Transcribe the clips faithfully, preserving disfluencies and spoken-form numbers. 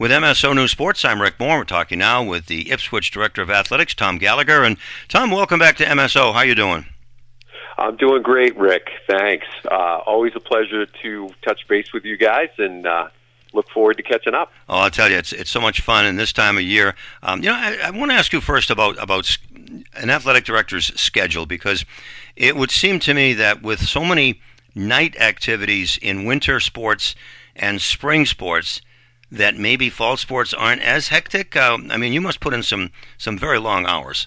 With M S O News Sports, I'm Rick Moore. We're talking now with the Ipswich Director of Athletics, Tom Gallagher. And Tom, welcome back to M S O. How you doing? I'm doing great, Rick. Thanks. Uh, always a pleasure to touch base with you guys, and uh, look forward to catching up. Oh, I'll tell you, it's it's so much fun in this time of year. Um, you know, I, I want to ask you first about about an athletic director's schedule, because it would seem to me that with so many night activities in winter sports and spring sports, that maybe fall sports aren't as hectic. Uh, I mean, you must put in some some very long hours.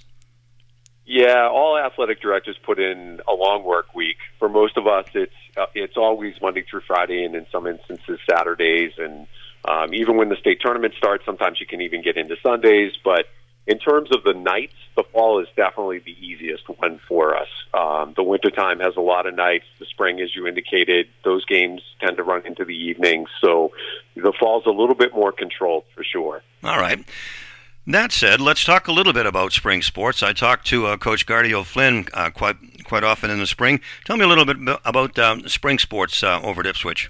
Yeah, all athletic directors put in a long work week. For most of us, it's uh, it's always Monday through Friday, and in some instances Saturdays. And um, even when the state tournament starts, sometimes you can even get into Sundays. But in terms of the nights, the fall is definitely the easiest one for us. Um, the wintertime has a lot of nights. The spring, as you indicated, those games tend to run into the evenings. So the fall's a little bit more controlled for sure. All right. That said, let's talk a little bit about spring sports. I talk to uh, Coach Gardy O'Flynn uh, quite quite often in the spring. Tell me a little bit about um, spring sports uh, over at Ipswich.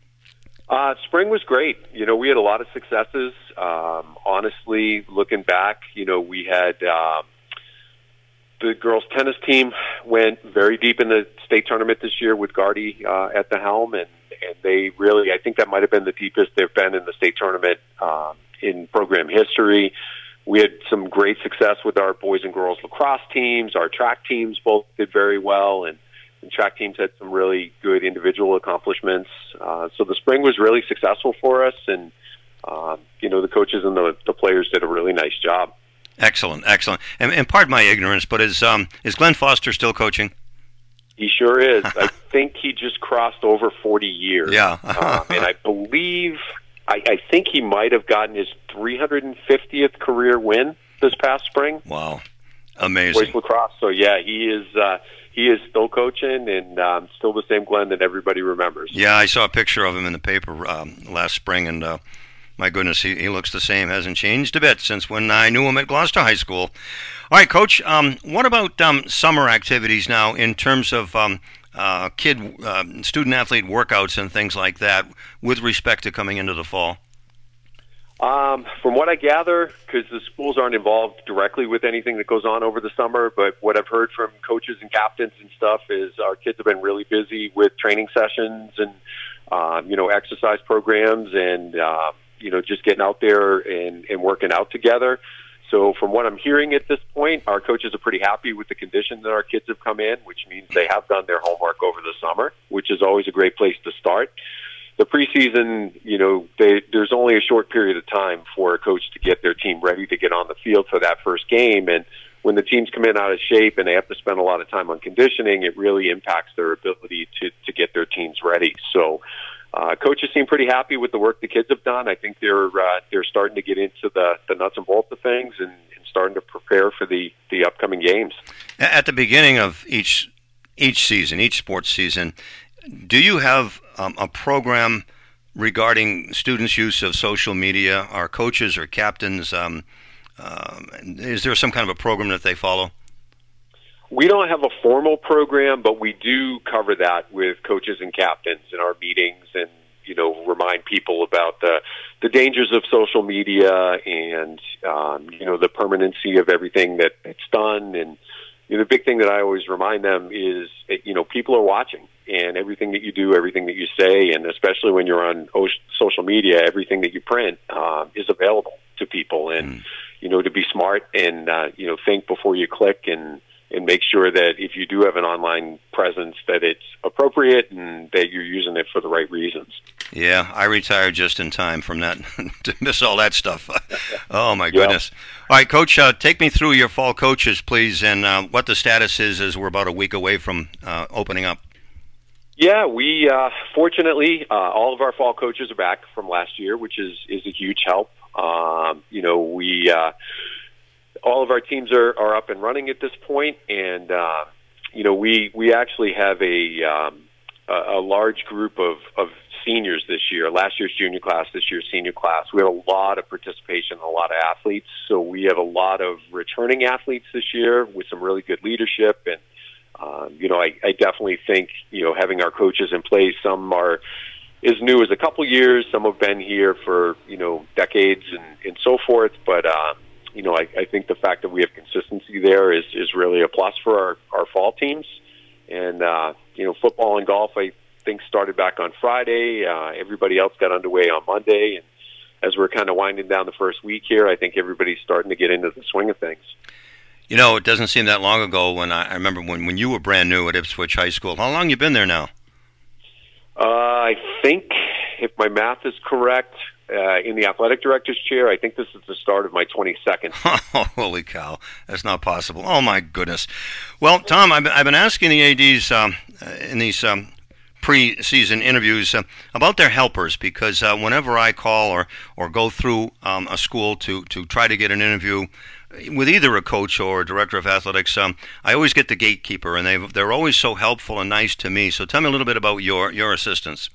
Uh, spring was great. You know, we had a lot of successes. Um, honestly, looking back, you know, we had um, the girls' tennis team went very deep in the state tournament this year with Gardy uh, at the helm, and, and they really, I think that might have been the deepest they've been in the state tournament um, in program history. We had some great success with our boys and girls lacrosse teams. Our track teams both did very well, and And track teams had some really good individual accomplishments. Uh, so the spring was really successful for us, and um, you know, the coaches and the, the players did a really nice job. Excellent, excellent. And, and pardon my ignorance, but is um, is Glenn Foster still coaching? He sure is. I think he just crossed over forty years. Yeah, um, and I believe I, I think he might have gotten his three hundred fiftieth career win this past spring. Wow, amazing. Boys lacrosse. So yeah, he is. Uh, He is still coaching, and um, still the same Glenn that everybody remembers. Yeah, I saw a picture of him in the paper um, last spring, and uh, my goodness, he, he looks the same. Hasn't changed a bit since when I knew him at Gloucester High School. All right, Coach, um, what about um, summer activities now in terms of um, uh, kid, uh, student-athlete workouts and things like that with respect to coming into the fall? Um, from what I gather, because the schools aren't involved directly with anything that goes on over the summer, but what I've heard from coaches and captains and stuff is our kids have been really busy with training sessions and, um, you know, exercise programs and, uh, you know, just getting out there and, and working out together. So from what I'm hearing at this point, our coaches are pretty happy with the condition that our kids have come in, which means they have done their homework over the summer, which is always a great place to start. The preseason, you know, they, there's only a short period of time for a coach to get their team ready to get on the field for that first game. And when the teams come in out of shape and they have to spend a lot of time on conditioning, it really impacts their ability to, to get their teams ready. So uh, coaches seem pretty happy with the work the kids have done. I think they're uh, they're starting to get into the, the nuts and bolts of things and, and starting to prepare for the, the upcoming games. At the beginning of each each season, each sports season, do you have um, a program regarding students' use of social media? Are coaches or captains, um, uh, is there some kind of a program that they follow? We don't have a formal program, but we do cover that with coaches and captains in our meetings and, you know, remind people about the, the dangers of social media and, um, you know, the permanency of everything that it's done. And, you know, the big thing that I always remind them is, you know, people are watching. And everything that you do, everything that you say, and especially when you're on social media, everything that you print uh, is available to people. And, mm. you know, to be smart and, uh, you know, think before you click and, and make sure that if you do have an online presence that it's appropriate and that you're using it for the right reasons. Yeah, I retired just in time from that to miss all that stuff. Oh, my goodness. Yep. All right, Coach, uh, take me through your fall coaches, please, and uh, what the status is as we're about a week away from uh, opening up. Yeah, we uh, fortunately uh, all of our fall coaches are back from last year, which is is a huge help. Um, you know, we uh, all of our teams are, are up and running at this point, and uh, you know, we we actually have a um, a, a large group of, of seniors this year. Last year's junior class, this year's senior class. We have a lot of participation, a lot of athletes. So we have a lot of returning athletes this year with some really good leadership and. Um, you know, I, I definitely think, you know, having our coaches in place, some are as new as a couple years. Some have been here for, you know, decades and, and so forth. But, uh, you know, I, I think the fact that we have consistency there is, is really a plus for our, our fall teams. And, uh, you know, football and golf, I think, started back on Friday. Uh, everybody else got underway on Monday. And as we're kind of winding down the first week here, I think everybody's starting to get into the swing of things. You know, it doesn't seem that long ago when I, I remember when, when you were brand new at Ipswich High School. How long you been there now? Uh, I think, if my math is correct, uh, in the athletic director's chair, I think this is the start of my twenty-second. Oh, holy cow. That's not possible. Oh, my goodness. Well, Tom, I've been, I've been asking the A Ds um, in these um, pre-season interviews uh, about their helpers, because uh, whenever I call or, or go through um, a school to, to try to get an interview with either a coach or a director of athletics, um, I always get the gatekeeper, and they they're always so helpful and nice to me. So tell me a little bit about your, your assistants.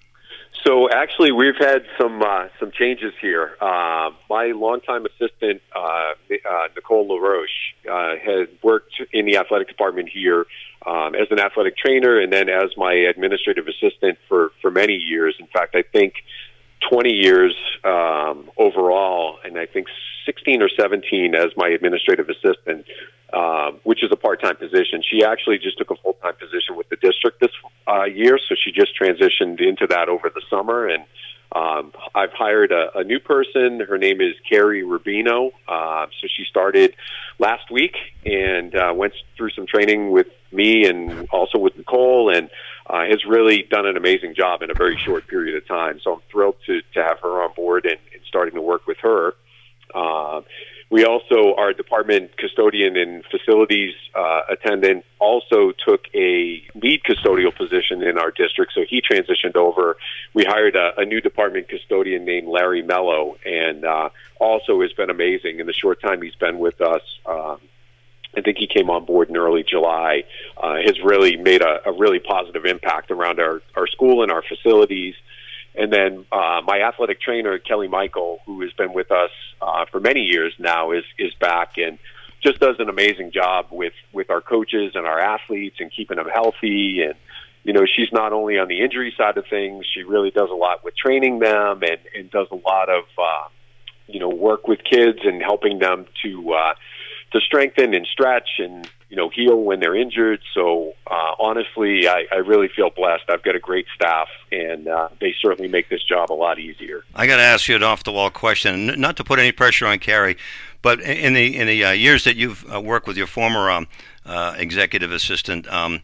So actually, we've had some uh, some changes here. Uh, my longtime assistant, uh, uh, Nicole LaRoche, uh, had worked in the athletic department here um, as an athletic trainer, and then as my administrative assistant for, for many years. In fact, I think twenty years um, overall, and I think sixteen or seventeen as my administrative assistant, uh, which is a part-time position. She actually just took a full-time position with the district this uh, year, so she just transitioned into that over the summer. And um, I've hired a, a new person. Her name is Carrie Rubino. Uh, so she started last week and uh, went through some training with me and also with Nicole, and uh, has really done an amazing job in a very short period of time. So I'm thrilled to, to have her on board and, and starting to work with her. Uh, we also, our department custodian and facilities uh, attendant also took a lead custodial position in our district, so he transitioned over. We hired a, a new department custodian named Larry Mello, and uh, also has been amazing in the short time he's been with us. Um, I think he came on board in early July, uh, has really made a, a really positive impact around our, our school and our facilities. And then uh, my athletic trainer, Kelly Michael, who has been with us uh, for many years now, is is back and just does an amazing job with, with our coaches and our athletes and keeping them healthy. And, you know, she's not only on the injury side of things, she really does a lot with training them and, and does a lot of, uh, you know, work with kids and helping them to uh, to strengthen and stretch and, you know, heal when they're injured. So, uh, honestly, I, I really feel blessed. I've got a great staff, and uh, they certainly make this job a lot easier. I got to ask you an off-the-wall question, not to put any pressure on Carrie, but in the in the uh, years that you've uh, worked with your former um, uh, executive assistant, um,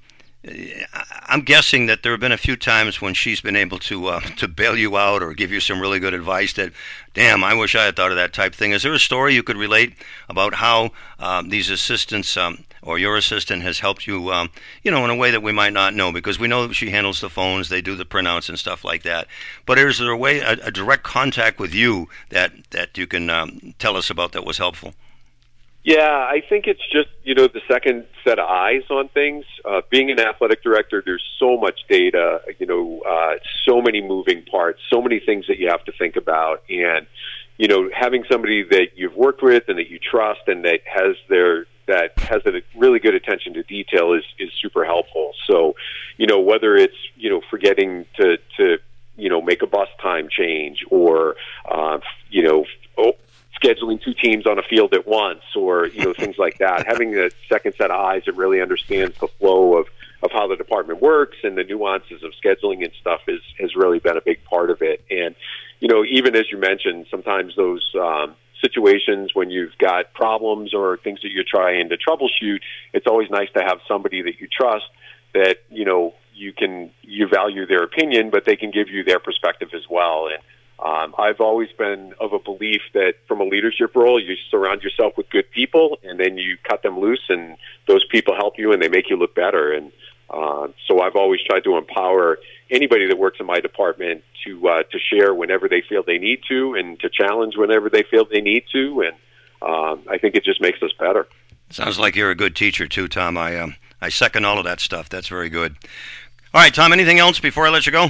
I'm guessing that there have been a few times when she's been able to uh, to bail you out or give you some really good advice that, damn, I wish I had thought of that type thing. Is there a story you could relate about how um, these assistants um, or your assistant has helped you, um, you know, in a way that we might not know? Because we know she handles the phones, they do the printouts and stuff like that. But is there a way, a, a direct contact with you that, that you can um, tell us about that was helpful? Yeah, I think it's just, you know, the second set of eyes on things. Uh, being an athletic director, there's so much data, you know, uh, so many moving parts, so many things that you have to think about. And, you know, having somebody that you've worked with and that you trust and that has their, that has a really good attention to detail is, is super helpful. So, you know, whether it's, you know, forgetting to, to, you know, make a bus time change or, uh, you know, oh, scheduling two teams on a field at once, or, you know, things like that. Having a second set of eyes that really understands the flow of, of how the department works and the nuances of scheduling and stuff is, has really been a big part of it. And, you know, even as you mentioned, sometimes those um, situations when you've got problems or things that you're trying to troubleshoot, it's always nice to have somebody that you trust that, you know, you can, you value their opinion, but they can give you their perspective as well. And, Um, I've always been of a belief that from a leadership role, you surround yourself with good people, and then you cut them loose, and those people help you, and they make you look better. And uh, so I've always tried to empower anybody that works in my department to uh, to share whenever they feel they need to, and to challenge whenever they feel they need to. And um, I think it just makes us better. Sounds like you're a good teacher too, Tom. I um, I second all of that stuff. That's very good. All right, Tom. Anything else before I let you go?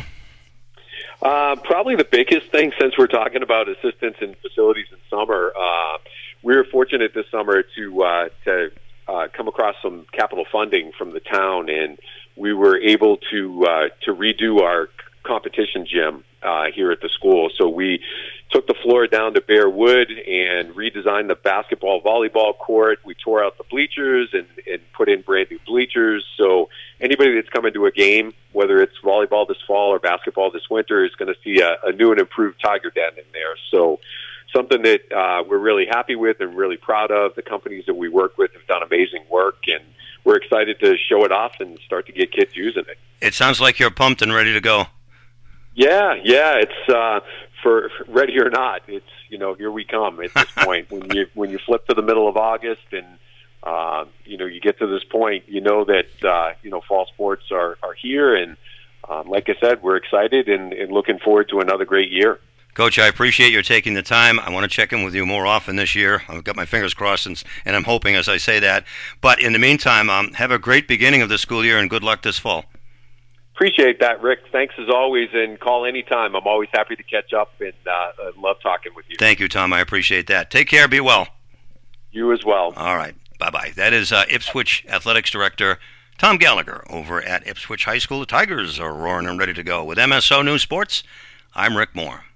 Uh, probably the biggest thing, since we're talking about assistants and facilities in summer, uh, we were fortunate this summer to uh, to uh, come across some capital funding from the town, and we were able to uh, to redo our competition gym uh, here at the school. So we took the floor down to bare wood and redesigned the basketball volleyball court. We tore out the bleachers and, and put in brand new bleachers. So anybody that's coming to a game, whether it's volleyball this fall or basketball this winter, is going to see a, a new and improved Tiger Den in there. So something that uh, we're really happy with and really proud of. The companies that we work with have done amazing work, and we're excited to show it off and start to get kids using it. It sounds like you're pumped and ready to go. Yeah, yeah, it's uh, for ready or not. It's, you know, here we come at this point. When you when you flip to the middle of August and uh, you know you get to this point, you know that uh, you know fall sports are are here, and um, like I said, we're excited and, and looking forward to another great year. Coach, I appreciate your taking the time. I want to check in with you more often this year. I've got my fingers crossed, and, and I'm hoping as I say that. But in the meantime, um, have a great beginning of the school year, and good luck this fall. Appreciate that, Rick. Thanks as always, and call anytime. I'm always happy to catch up, and uh, love talking with you. Thank you, Tom. I appreciate that. Take care. Be well. You as well. All right. Bye-bye. That is uh, Ipswich Athletics Director Tom Gallagher over at Ipswich High School. The Tigers are roaring and ready to go. With M S O News Sports, I'm Rick Moore.